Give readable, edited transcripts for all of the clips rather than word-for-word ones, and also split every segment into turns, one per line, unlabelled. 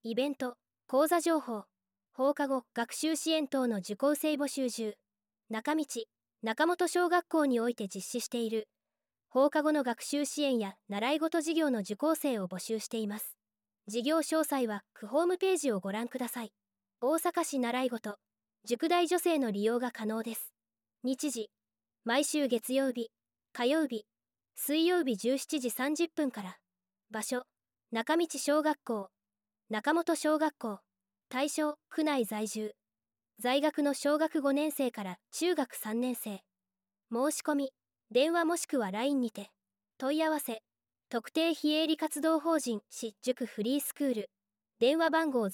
イベント、講座情報、放課後学習支援等の受講生募集中。中道、中本小学校において実施している放課後の学習支援や習い事事業の受講生を募集しています。事業詳細は区ホームページをご覧ください。大阪市習い事、塾代助成の利用が可能です。日時、毎週月曜日、火曜日、水曜日17時30分から。場所、中道小学校、中本小学校。対象、区内在住。在学の小学5年生から中学3年生。申し込み、電話もしくは LINE にて。問い合わせ、特定非営利活動法人市塾フリースクール。電話番号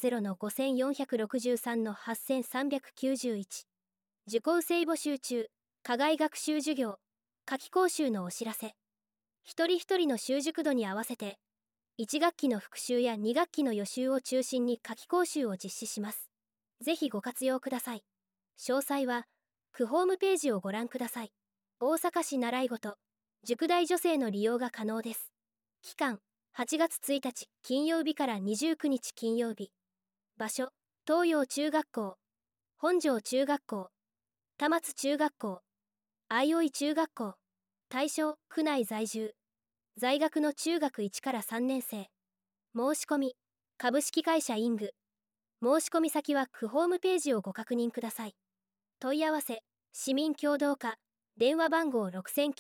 070-5463-8391。受講生募集中、課外学習授業、夏期講習のお知らせ。一人一人の習熟度に合わせて、1学期の復習や2学期の予習を中心に夏期講習を実施します。ぜひご活用ください。詳細は、区ホームページをご覧ください。大阪市習い事、塾代助成の利用が可能です。期間、8月1日金曜日から29日金曜日。場所、東洋中学校、本庄中学校、田松中学校、相生中学校。対象、区内在住。在学の中学1から3年生。申し込み、株式会社イング。申し込み先は区ホームページをご確認ください。問い合わせ、市民協働課、電話番号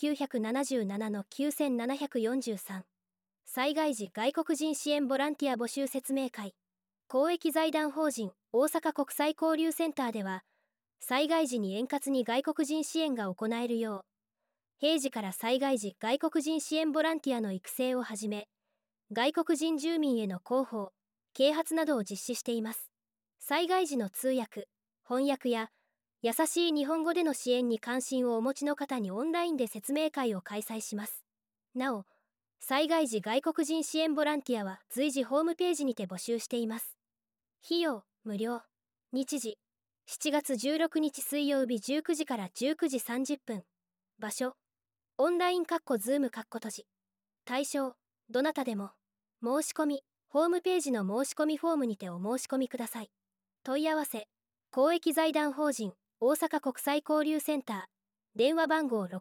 6977-9743。災害時外国人支援ボランティア募集説明会。公益財団法人大阪国際交流センターでは、災害時に円滑に外国人支援が行えるよう、平時から災害時外国人支援ボランティアの育成をはじめ、外国人住民への広報、啓発などを実施しています。災害時の通訳、翻訳や、優しい日本語での支援に関心をお持ちの方にオンラインで説明会を開催します。なお、災害時外国人支援ボランティアは随時ホームページにて募集しています。費用、無料。日時、7月16日水曜日19時から19時30分。場所、オンラインズーム閉じ。対象、どなたでも。申し込み、ホームページの申し込みフォームにてお申し込みください。問い合わせ、公益財団法人大阪国際交流センター。電話番号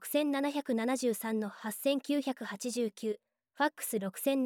6773-8989。ファックス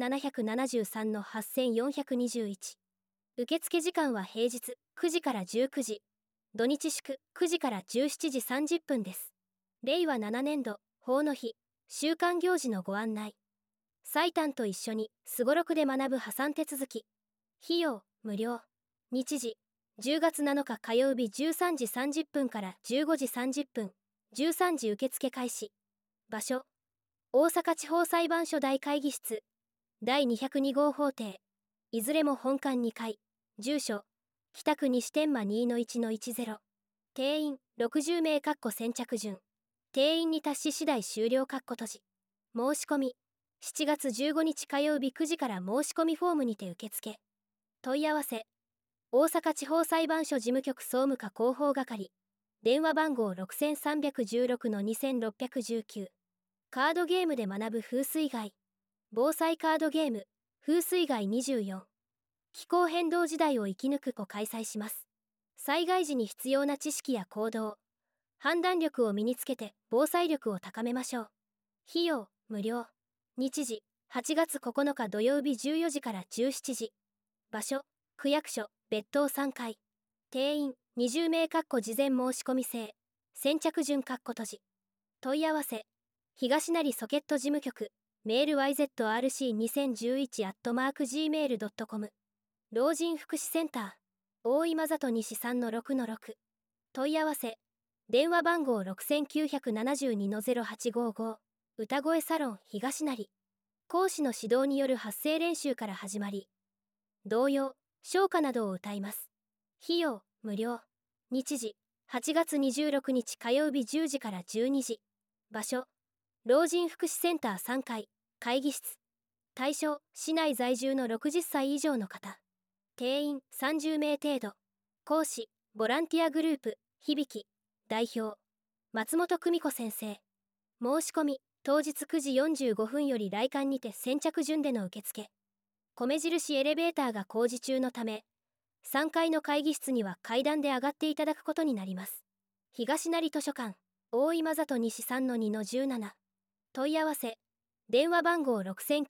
6773-8421。受付時間は平日9時から19時。土日祝9時から17時30分です。令和7年度、法の日、週間行事のご案内。最短と一緒にすごろくで学ぶ破産手続き。費用、無料。日時、10月7日火曜日13時30分から15時30分、13時受付開始。場所、大阪地方裁判所大会議室、第202号法廷。いずれも本館2階。住所、北区西天満 2-1-10。定員、60名先着順。定員に達し次第終了閉じ。申し込み、7月15日火曜日9時から申し込みフォームにて受付。問い合わせ、大阪地方裁判所事務局総務課広報係。電話番号 6316-2619。カードゲームで学ぶ風水害。防災カードゲーム、風水害24。気候変動時代を生き抜くを開催します。災害時に必要な知識や行動、判断力を身につけて防災力を高めましょう。費用、無料。日時、8月9日土曜日14時から17時。場所、区役所、別当3階。定員、20名事前申し込み制。先着順閉じ。問い合わせ、東成ソケット事務局、メール yzrc2011@gmail.com。老人福祉センター、大今里西3-6-6。問い合わせ、電話番号 6972-0855。歌声サロン東成。講師の指導による発声練習から始まり、童謡、唱歌などを歌います。費用、無料。日時、8月26日火曜日10時から12時。場所、老人福祉センター3階、会議室。対象、市内在住の60歳以上の方。定員、30名程度。講師、ボランティアグループ、響。代表、松本久美子先生。申し込み、当日9時45分より来館にて先着順での受付。 米印エレベーターが工事中のため、3階の会議室には階段で上がっていただくことになります。東成図書館、大今里西3-2-17。問い合わせ、電話番号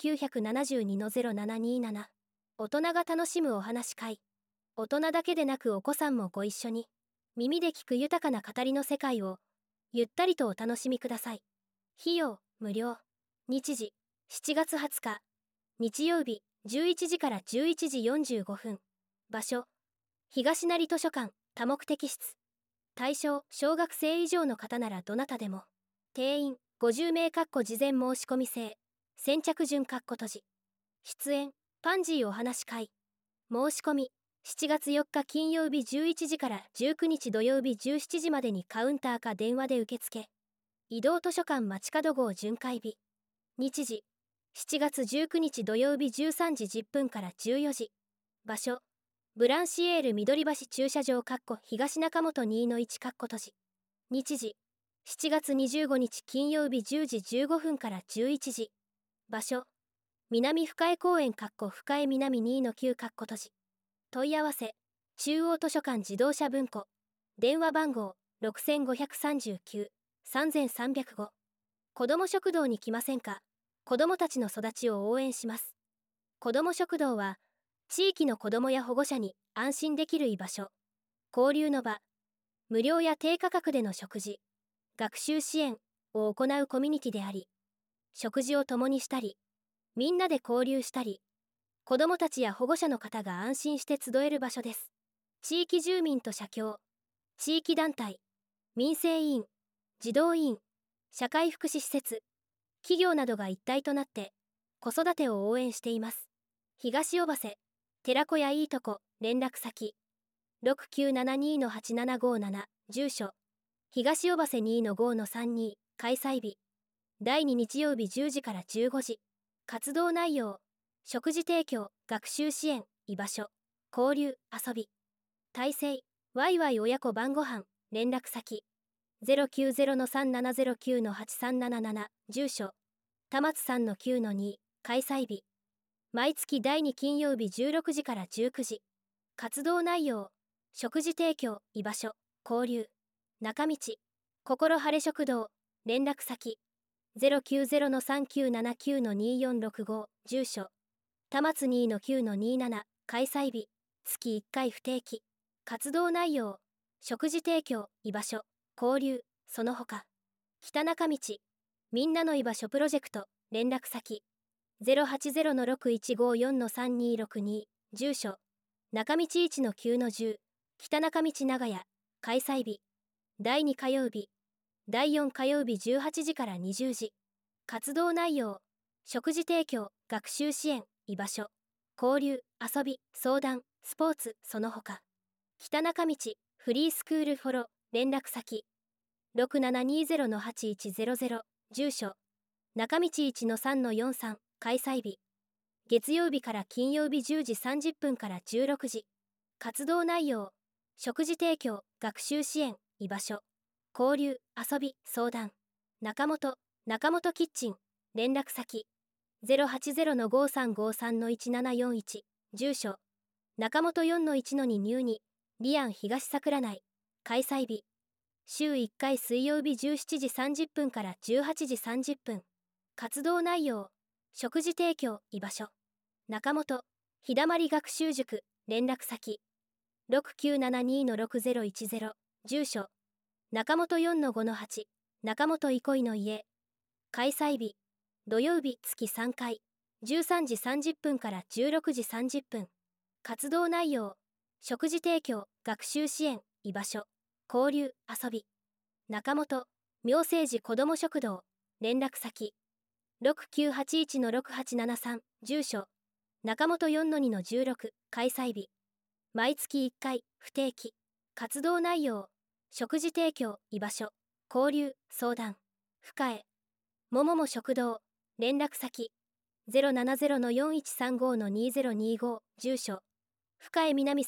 6972-0727。大人が楽しむお話会。大人だけでなくお子さんもご一緒に、耳で聞く豊かな語りの世界を、ゆったりとお楽しみください。費用、無料。日時、7月20日。日曜日、11時から11時45分。場所、東成図書館、多目的室。対象、小学生以上の方ならどなたでも。定員、50名事前申し込み制。先着順閉じ。出演、パンジーお話会。申し込み、7月4日金曜日11時から19日土曜日17時までにカウンターか電話で受付。移動図書館街角号巡回日。日時、7月19日土曜日13時10分から14時。場所、ブランシエール緑橋駐車場東中本2-1閉じ。日時、7月25日金曜日10時15分から11時。場所、南深江公園深江南2-9閉じ。問い合わせ、中央図書館自動車文庫。電話番号、6539-3305。子ども食堂に来ませんか？子どもたちの育ちを応援します。子ども食堂は、地域の子どもや保護者に安心できる居場所。交流の場。無料や低価格での食事、学習支援を行うコミュニティであり、食事を共にしたり、みんなで交流したり、子どもたちや保護者の方が安心して集える場所です。地域住民と社協、地域団体、民生委員、児童委員、社会福祉施設、企業などが一体となって子育てを応援しています。東尾瀬、寺子屋いいとこ、連絡先、6972-8757、住所、東尾瀬2-5-32、開催日、第2日曜日10時から15時。活動内容、食事提供、学習支援、居場所、交流、遊び。体制、ワイワイ親子晩ご飯、連絡先、090-3709-8377、住所、田松3-9-2、開催日、毎月第2金曜日16時から19時。活動内容、食事提供、居場所、交流。中道、心晴れ食堂、連絡先、090-3979-2465、住所、田松2-9-27、開催日、月1回不定期。活動内容、食事提供、居場所、交流、その他。北中道、みんなの居場所プロジェクト、連絡先、080-6154-3262、住所、中道1-9-10、北中道長屋、開催日、第2火曜日、第4火曜日18時から20時。活動内容、食事提供、学習支援、居場所、交流、遊び、相談、スポーツ、その他。北中道、フリースクールフォロ、連絡先、6720-8100、住所、中道1-3-43、開催日、月曜日から金曜日10時30分から16時。活動内容、食事提供、学習支援、居場所、交流、遊び、相談。中本キッチン、連絡先、080-5353-1741、住所、中本4-1-2ニュー2、リアン東桜内、開催日、週1回水曜日17時30分から18時30分。活動内容、食事提供、居場所、中本日だまり学習塾、連絡先、6972-6010、住所、中本4-5-8、中本憩いの家、開催日、土曜日月3回、13時30分から16時30分。活動内容、食事提供、学習支援、居場所、交流、遊び。中本妙正寺子ども食堂、連絡先、6981-6873、住所、中本4-2-16、開催日、毎月1回、不定期。活動内容、食事提供、居場所、交流、相談。深江桃も食堂、連絡先、070-4135-2025、住所、深江南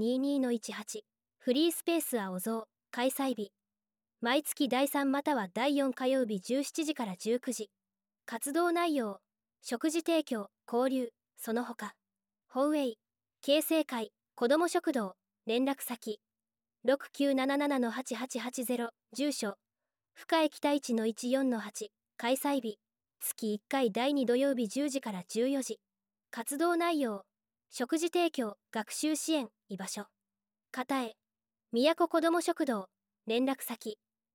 3-22-18、フリースペース青蔵、開催日、毎月第3または第4火曜日17時から19時。活動内容、食事提供、交流、その他。 本営慶成会子ども食堂連絡先6977-8880住所深駅太一の14-8開催日月1回第2土曜日10時から14時活動内容食事提供学習支援居場所片江都子ども食堂連絡先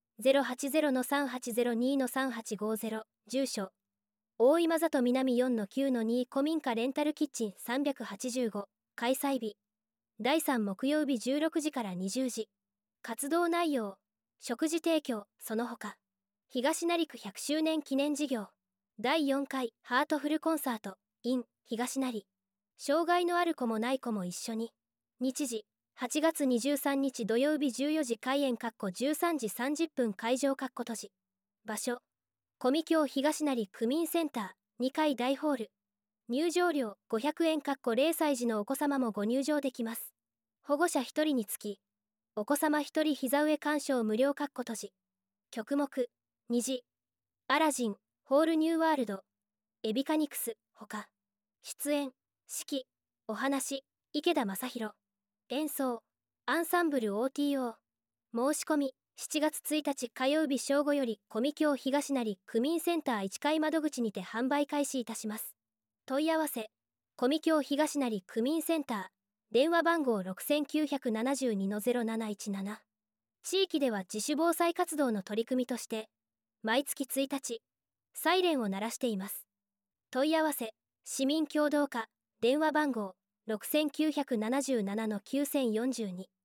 080-3802-3850住所大今里南4-9-2古民家レンタルキッチン385開催日第3木曜日16時から20時活動内容食事提供その他東成区100周年記念事業第4回ハートフルコンサート in 東成障害のある子もない子も一緒に日時8月23日土曜日14時開演13時30分会場閉じ場所小見京東成区民センター2階大ホール入場料500円0歳児のお子様もご入場できます保護者1人につきお子様1人膝上鑑賞無料閉じ曲目虹アラジンホールニューワールドエビカニクスほか出演指揮お話池田正宏演奏アンサンブル OTO 申し込み7月1日火曜日正午より小見京東成区民センター1階窓口にて販売開始いたします問い合わせ小見京東成区民センター電話番号6972-0717地域では自主防災活動の取り組みとして毎月1日サイレンを鳴らしています問い合わせ市民協働課電話番号6977-9042